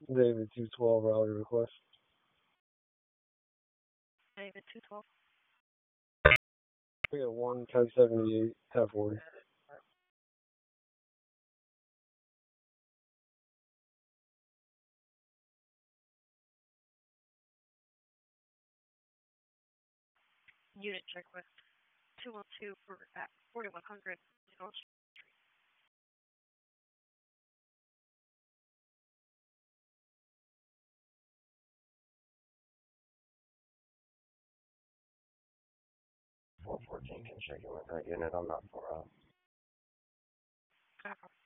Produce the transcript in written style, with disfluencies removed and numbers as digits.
David 212 rally request. David 212. We got 1 1078 1040. Unit checklist 212 for at 4100. Four 14 can check in with that unit. I'm not far out. Copy.